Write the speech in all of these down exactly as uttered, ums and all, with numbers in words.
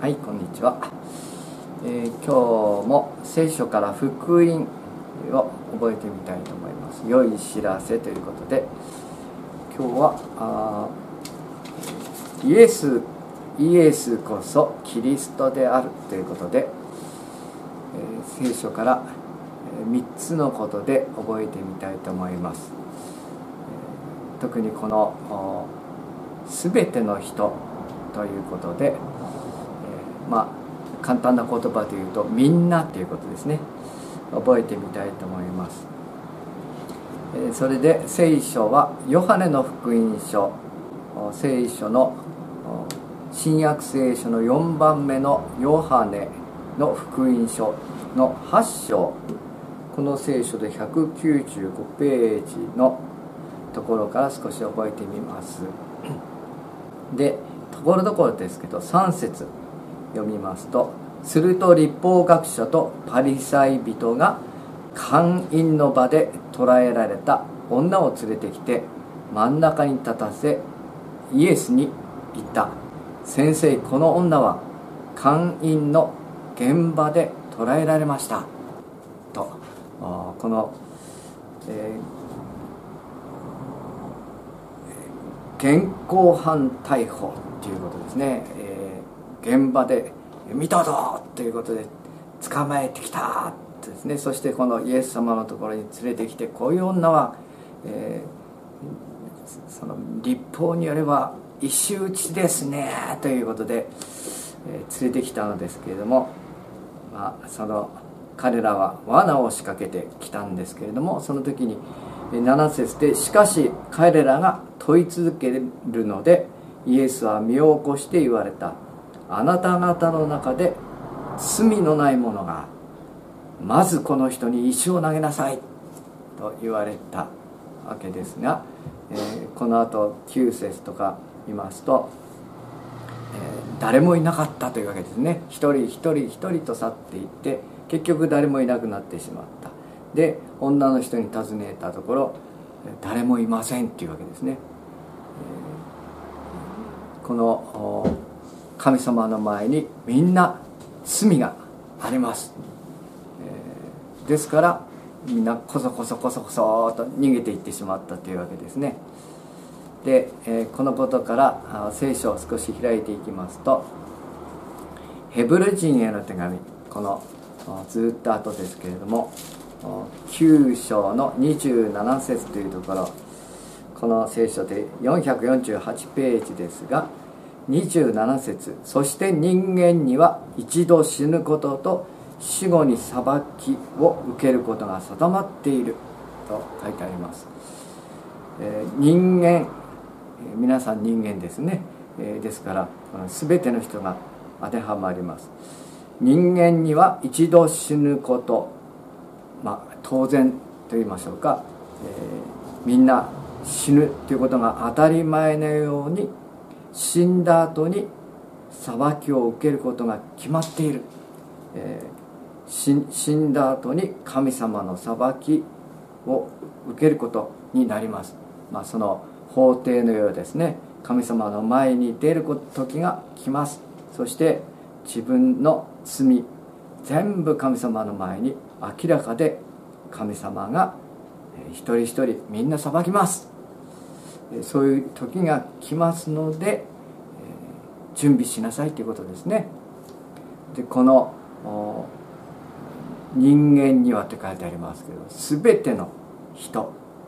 はい、こんにちは。えー、今日も聖書から福音を覚えてみたいと思います。良い知らせということで、今日はあイエスイエスこそキリストであるということで、えー、聖書からみっつのことで覚えてみたいと思います。えー、特にこのすべての人ということで、まあ簡単な言葉で言うとみんなということですね。覚えてみたいと思います。それで聖書はヨハネの福音書、聖書の新約聖書のよんばんめのヨハネの福音書のはち章、この聖書でひゃくきゅうじゅうごページのところから少し覚えてみます。でところどころですけどさん節読みますと、すると律法学者とパリサイ人が姦淫の場で捕らえられた女を連れてきて真ん中に立たせイエスに言った。先生、この女は姦淫の現場で捕らえられましたと。この、えー、現行犯逮捕ということですね。えー現場で見たぞということで捕まえてきたですね。そしてこのイエス様のところに連れてきて、こういう女は、えー、その律法によれば石打ちですねということで、えー、連れてきたのですけれども、まあ、その彼らは罠を仕掛けてきたんですけれども、その時になな節で、しかし彼らが問い続けるのでイエスは身を起こして言われた。あなた方の中で罪のない者がまずこの人に石を投げなさいと言われたわけですが、えー、この後きゅう節とか見ますと、えー、誰もいなかったというわけですね。一人一人一人と去っていって、結局誰もいなくなってしまった。で女の人に尋ねたところ、誰もいませんというわけですね。えー、この神様の前にみんな罪があります、えー、ですからみんなこそこそこそこそと逃げていってしまったというわけですね。で、えー、このことから聖書を少し開いていきますと、ヘブル人への手紙、このずっと後ですけれどもきゅう章のにじゅうなな節というところ、この聖書でよんひゃくよんじゅうはちページですが、にじゅうなな節、そして人間には一度死ぬことと死後に裁きを受けることが定まっていると書いてあります。えー、人間、えー、皆さん人間ですね、えー、ですから全ての人が当てはまります。人間には一度死ぬこと、まあ当然と言いましょうか、えー、みんな死ぬということが当たり前のように、死んだ後に裁きを受けることが決まっている、えー、死んだ後に神様の裁きを受けることになります。まあ、その法廷のようですね。神様の前に出る時が来ます。そして自分の罪全部神様の前に明らかで、神様が一人一人みんな裁きます。そういう時が来ますので、えー、準備しなさいということですね。でこの人間にはって書いてありますけど、全ての人、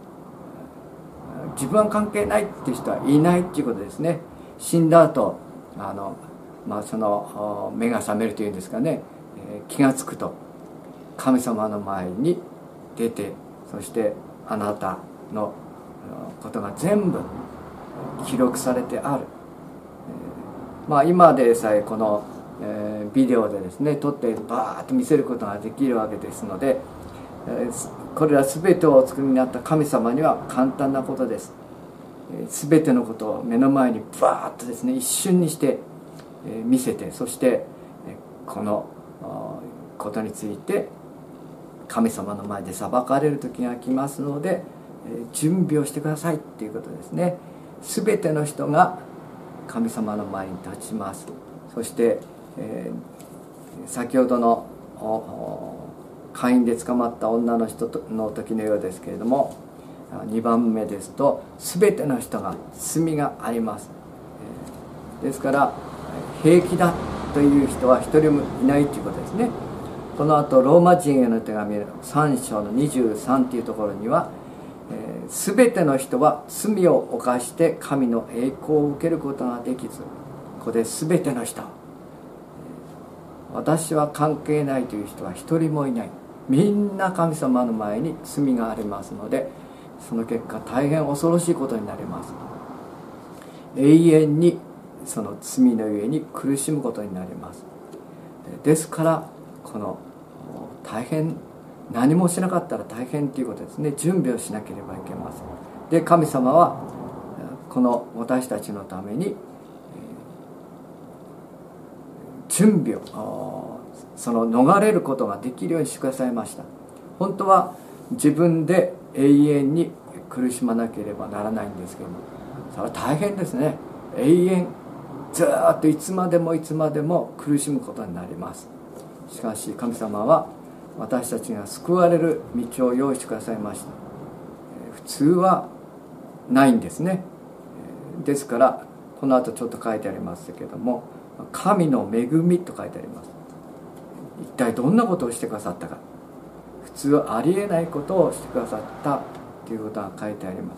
自分は関係ないっていう人はいないっていうことですね。死んだ後あの、まあ、その目が覚めるというんですかね、えー、気がつくと神様の前に出て、そしてあなたのことが全部記録されてある、えー、まあ今でさえこの、えー、ビデオでですね撮ってバーッと見せることができるわけですので、えー、これら全てをお作りになった神様には簡単なことです、えー、全てのことを目の前にバーッとですね一瞬にして、えー、見せて、そして、えー、このことについて神様の前で裁かれる時が来ますので、準備をしてくださいっていうことですね。すべての人が神様の前に立ちます。そしてえー、先ほどの会員で捕まった女の人の時のようですけれども、にばんめですと全ての人が罪があります。ですから平気だという人は一人もいないということですね。この後ローマ人への手紙さん章のにじゅうさんというところには、えー、全ての人は罪を犯して神の栄光を受けることができず、ここで全ての人、私は関係ないという人は一人もいない。みんな神様の前に罪がありますので、その結果大変恐ろしいことになります。永遠にその罪のゆえに苦しむことになります。ですからこの大変、何もしなかったら大変ということですね。準備をしなければいけません。で、神様はこの私たちのために準備を、その逃れることができるようにしてくださいました。本当は自分で永遠に苦しまなければならないんですけども、それは大変ですね。永遠ずっといつまでもいつまでも苦しむことになります。しかし神様は私たちが救われる道を用意してくださいました。普通はないんですね。ですからこの後ちょっと書いてありますけれども、神の恵みと書いてあります。一体どんなことをしてくださったか、普通ありえないことをしてくださったということが書いてあります。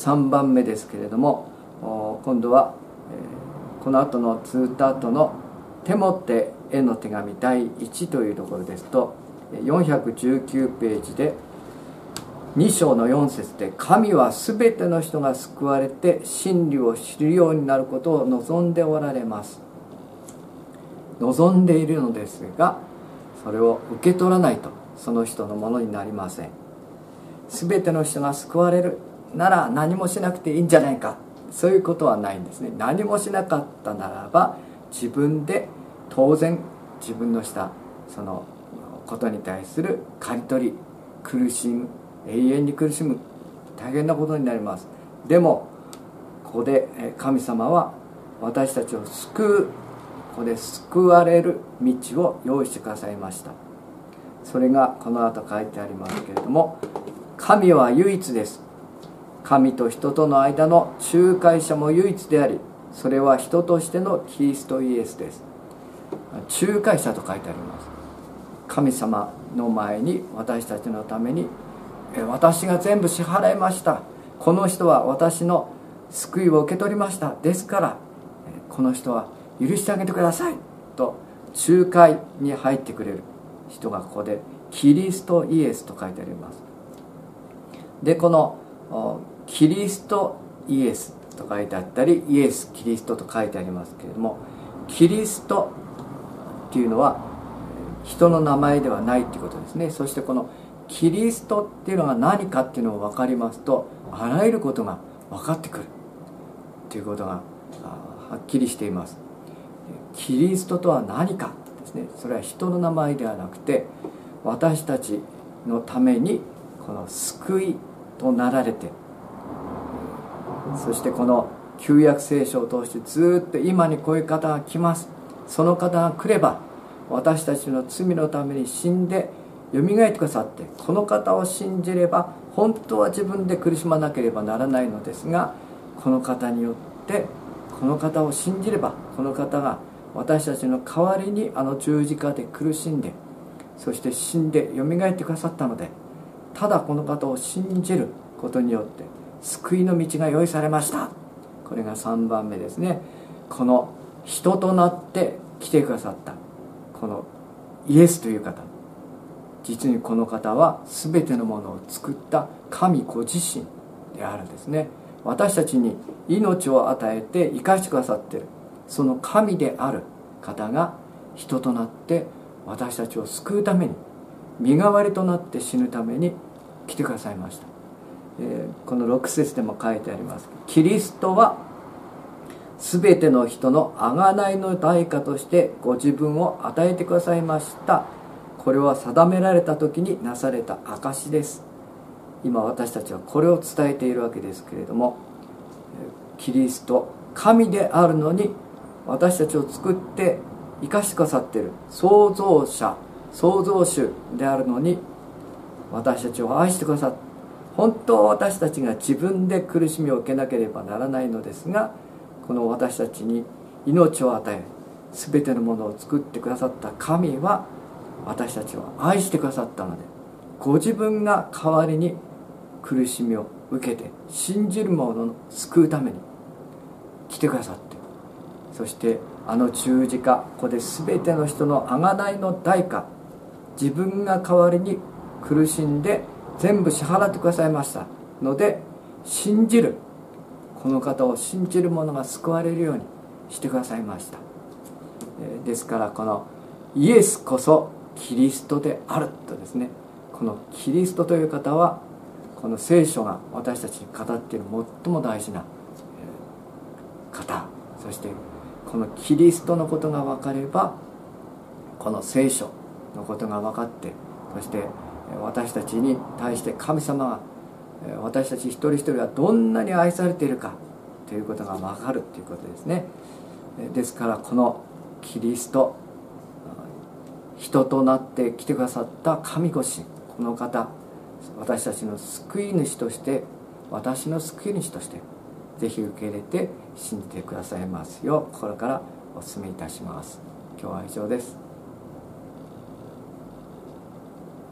さんばんめですけれども、今度はこの後のずっと後のテモテへの手紙だいいちというところですと、よんひゃくじゅうきゅうページでに章のよん節で、神はすべての人が救われて真理を知るようになることを望んでおられます。望んでいるのですが、それを受け取らないとその人のものになりません。すべての人が救われるなら何もしなくていいんじゃないか、そういうことはないんですね。何もしなかったならば自分で当然自分のしたそのことに対する刈り取り、苦しむ、永遠に苦しむ、大変なことになります。でもここで神様は私たちを救う、ここで救われる道を用意してくださいました。それがこの後書いてありますけれども、神は唯一です。神と人との間の仲介者も唯一であり、それは人としてのキリストイエスです。仲介者と書いてあります。神様の前に私たちのために、私が全部支払いました、この人は私の救いを受け取りました、ですからこの人は許してあげてくださいと仲介に入ってくれる人がここでキリストイエスと書いてあります。で、このキリストイエスと書いてあったり、イエスキリストと書いてありますけれども、キリストっていうのは人の名前ではないっていうことですね。そしてこのキリストっていうのが何かっていうのを分かりますと、あらゆることが分かってくるということがはっきりしています。キリストとは何かですね。それは人の名前ではなくて、私たちのためにこの救いとなられて、そしてこの旧約聖書を通してずっと今にこういう方が来ます、その方が来れば私たちの罪のために死んでよみがえってくださって、この方を信じれば本当は自分で苦しまなければならないのですが、この方によってこの方を信じれば、この方が私たちの代わりにあの十字架で苦しんで、そして死んでよみがえってくださったので、ただこの方を信じることによって救いの道が用意されました。これがさんばんめですね。この人となって来てくださったこのイエスという方、実にこの方は全てのものを作った神ご自身であるんですね。私たちに命を与えて生かしてくださっているその神である方が人となって私たちを救うために、身代わりとなって死ぬために来てくださいました。えー、このろく節でも書いてあります。キリストは全ての人の贖いの代価としてご自分を与えてくださいました。これは定められた時になされた証です。今私たちはこれを伝えているわけですけれども、キリスト、神であるのに私たちを作って生かしてくださっている創造者、創造主であるのに、私たちを愛してくださって、本当は私たちが自分で苦しみを受けなければならないのですが、この私たちに命を与え、全てのものを作ってくださった神は私たちを愛してくださったので、ご自分が代わりに苦しみを受けて信じる者を救うために来てくださって、そしてあの十字架、ここで全ての人の贖いの代価、自分が代わりに苦しんで全部支払ってくださいましたので、信じる、この方を信じる者が救われるようにしてくださいました。ですからこのイエスこそキリストであるとですね、このキリストという方は、この聖書が私たちに語っている最も大事な方、そしてこのキリストのことが分かれば、この聖書のことが分かって、そして私たちに対して神様が私たち一人一人はどんなに愛されているかということが分かるということですね。ですからこのキリスト、人となって来てくださった神ご神、この方、私たちの救い主として、私の救い主としてぜひ受け入れて信じてくださいますよう心からお勧めいたします。今日は以上です。